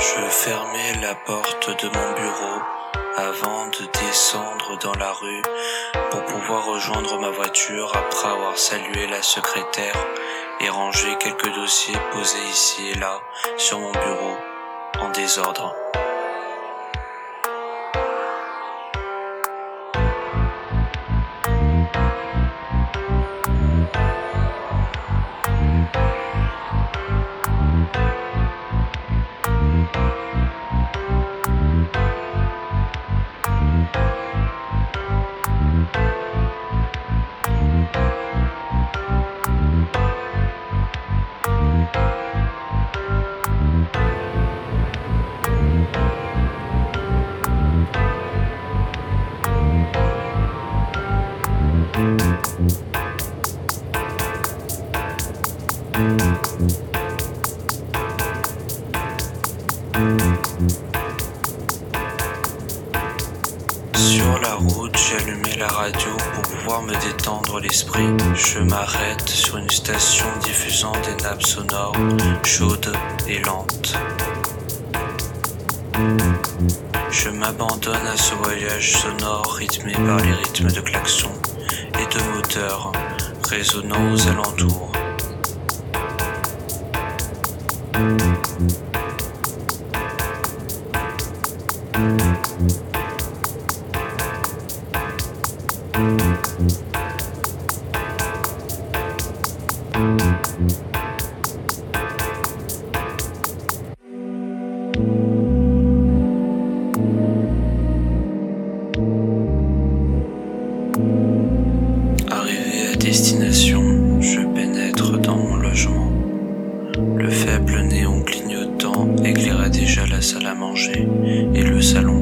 Je fermais la porte de mon bureau avant de descendre dans la rue pour pouvoir rejoindre ma voiture après avoir salué la secrétaire et rangé quelques dossiers posés ici et là sur mon bureau en désordre. Sur la route, j'allumais la radio pour pouvoir me détendre l'esprit. Je m'arrête sur une station diffusant des nappes sonores chaudes et lentes. Je m'abandonne à ce voyage sonore rythmé par les rythmes de klaxons et de moteurs résonnant aux alentours. Arrivé à destination, je pénètre dans mon logement. Le faible néon clignotant éclairait déjà la salle à manger et le salon.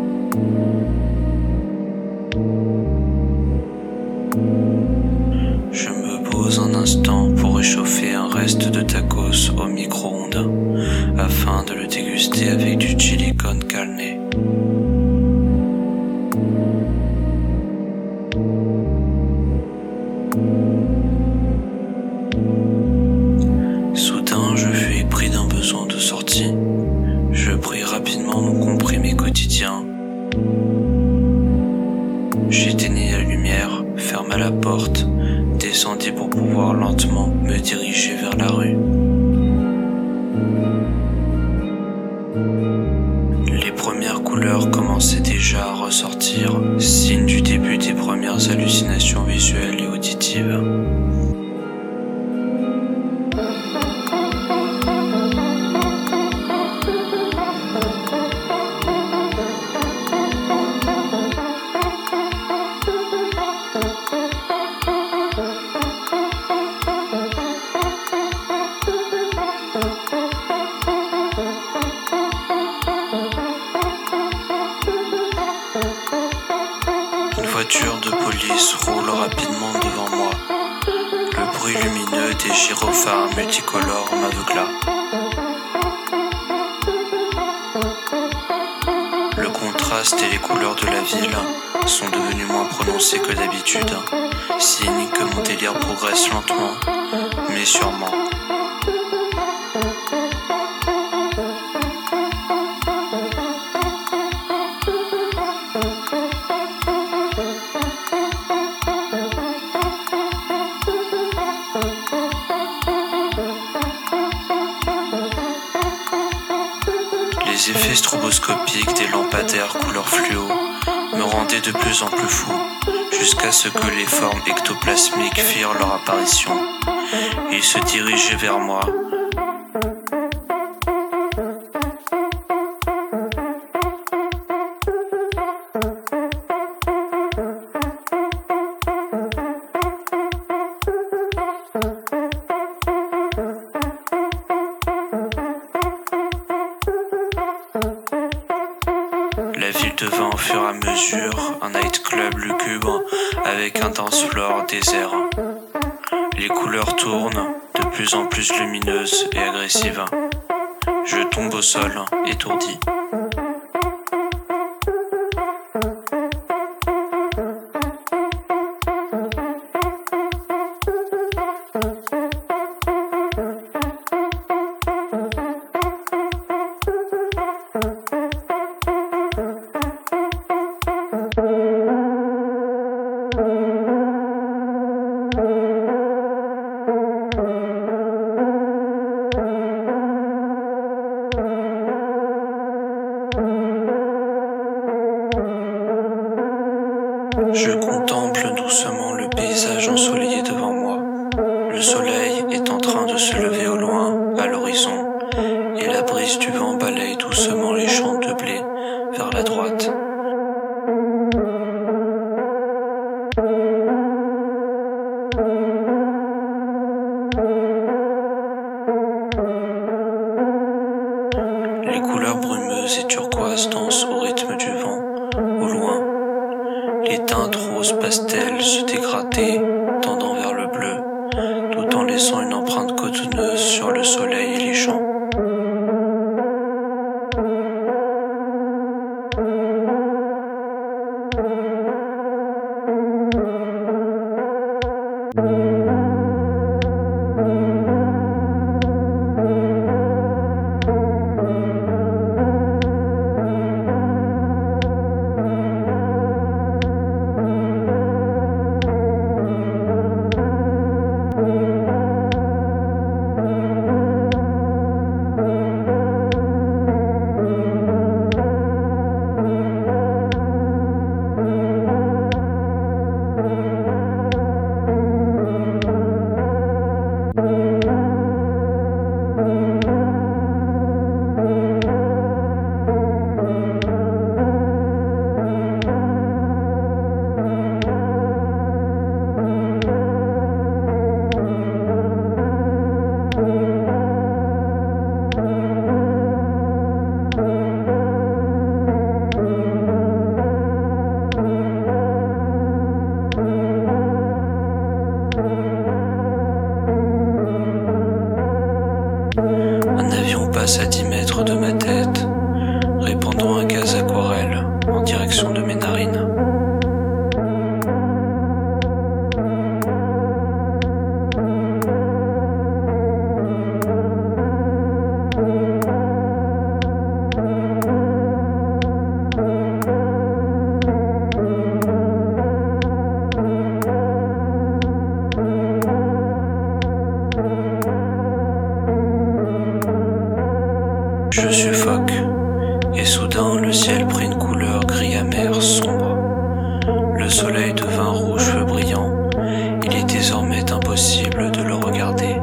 Je me pose un instant pour réchauffer un reste de tacos au micro-ondes afin de le déguster avec du chili con carne. Soudain, je fus pris d'un besoin de sortie. Je pris rapidement mon comprimé quotidien. J'éteignis la lumière, ferma la porte, descendis pour pouvoir lentement me diriger vers la rue. Les premières couleurs commençaient déjà à ressortir, signe du début des premières hallucinations visuelles et auditives. Une voiture de police roule rapidement devant moi. Le bruit lumineux des gyrophares multicolores m'aveugla. Le contraste et les couleurs de la ville sont devenus moins prononcés que d'habitude, signe que mon délire progresse lentement, mais sûrement. Les effets stroboscopiques des lampadaires couleur fluo me rendaient de plus en plus fou, jusqu'à ce que les formes ectoplasmiques firent leur apparition. Ils se dirigeaient vers moi. La ville devint au fur et à mesure un nightclub lugubre avec un dance floor désert. Les couleurs tournent, de plus en plus lumineuses et agressives. Je tombe au sol, étourdi. Je contemple doucement le paysage ensoleillé devant moi. Le soleil est en train de se lever au loin, à l'horizon, et la brise du vent balaye doucement les champs de blé vers la droite. Les couleurs brumeuses et turquoises dansent au rythme du vent, au loin. Les teintes roses pastel se dégradaient, tendant vers le bleu, tout en laissant une empreinte cotonneuse sur le soleil et les champs. Un avion passe à 10 mètres de ma tête, répandant un gaz aquarelle en direction de mes narines. Je suffoque, et soudain le ciel prit une couleur gris amer sombre. Le soleil devint rouge feu brillant, il est désormais impossible de le regarder.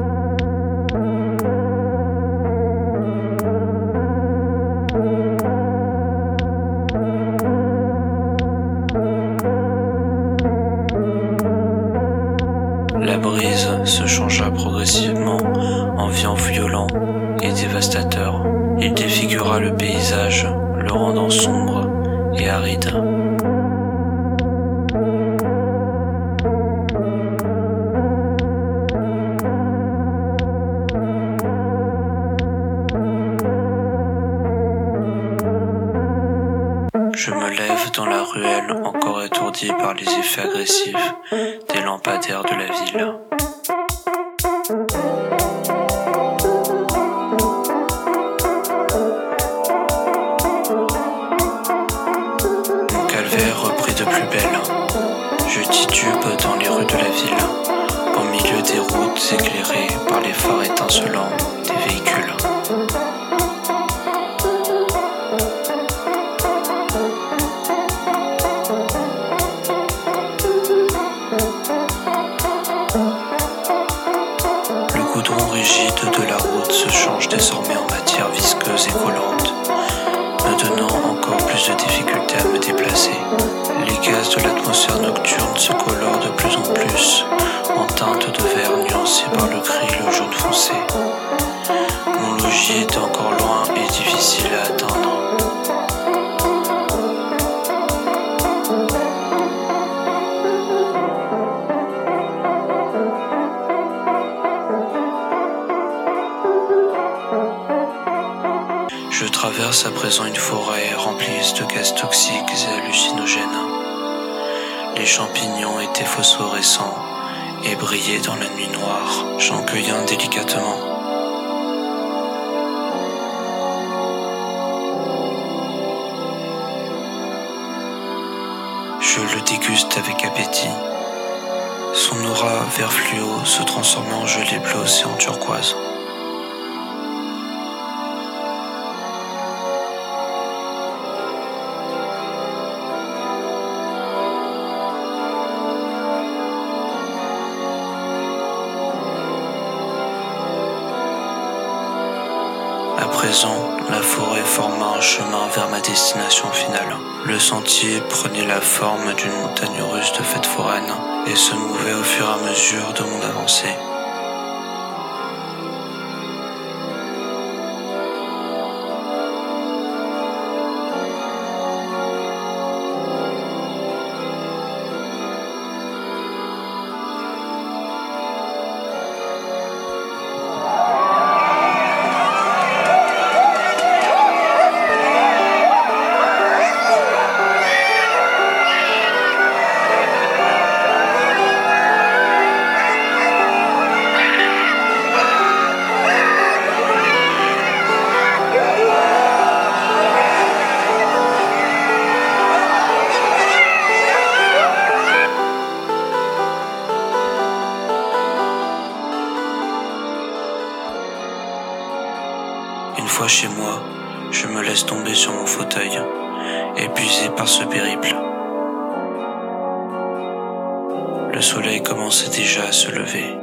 La brise se changea progressivement en vent violent et dévastateur. Il défigura le paysage, le rendant sombre et aride. Je me lève dans la ruelle encore étourdi par les effets agressifs des lampadaires de la ville. Mon calvaire reprit de plus belle. Je titube dans les rues de la ville, au milieu des routes éclairées par les phares étincelants des véhicules. Le goudron rigide de la route se change désormais en matière visqueuse et collante, me donnant encore plus de difficulté à me déplacer. Les gaz de l'atmosphère nocturne se colorent de plus en plus en teintes de vert nuancées par le gris et le jaune foncé. Mon logis est encore loin et difficile à atteindre. Je traverse à présent une forêt remplie de gaz toxiques et hallucinogènes. Les champignons étaient phosphorescents et brillaient dans la nuit noire. J'en cueillais un délicatement. Je le déguste avec appétit. Son aura vert fluo se transformait en gelée bleu océan turquoise. présent, la forêt forma un chemin vers ma destination finale. Le sentier prenait la forme d'une montagne russe de fêtes foraines et se mouvait au fur et à mesure de mon avancée. Une fois chez moi, je me laisse tomber sur mon fauteuil, épuisé par ce périple. Le soleil commençait déjà à se lever.